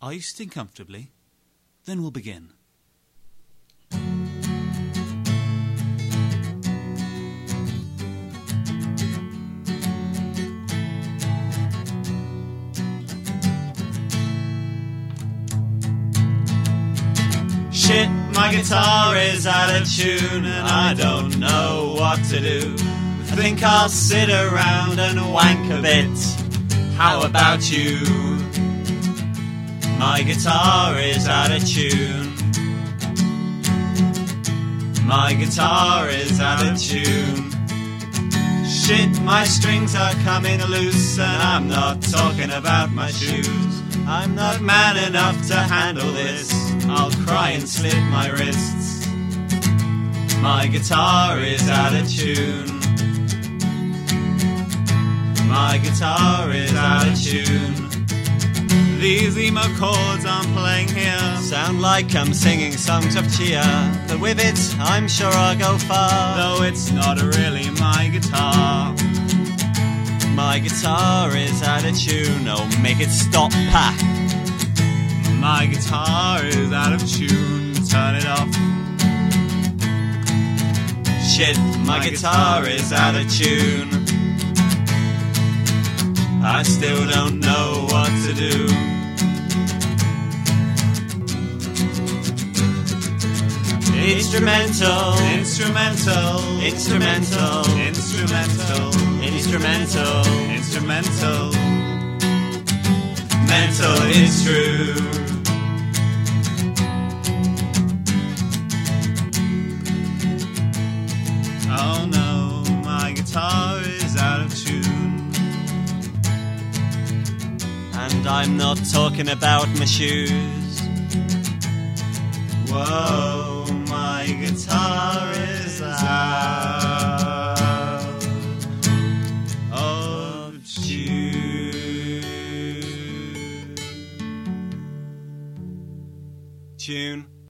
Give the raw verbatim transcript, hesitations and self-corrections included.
Are you sitting comfortably? Then we'll begin. Shit, my guitar is out of tune and I don't know what to do. I think I'll sit around and wank a bit. How about you? My guitar is out of tune. My guitar is out of tune. Shit, my strings are coming loose and I'm not talking about my shoes. I'm not man enough to handle this. I'll cry and slit my wrists. My guitar is out of tune. My guitar is out of tune. These emo chords I'm playing here sound like I'm singing songs of cheer. But with it, I'm sure I'll go far. Though it's not really my guitar. My guitar is out of tune. Oh, make it stop, pa. My guitar is out of tune. Turn it off. Shit, my, my guitar, guitar is out of tune. I still don't know what to do. Instrumental, instrumental, instrumental, instrumental, instrumental, instrumental. Mental is true. Oh no, my guitar is out of tune. And I'm not talking about my shoes. Whoa, my guitar is out of tune. Tune.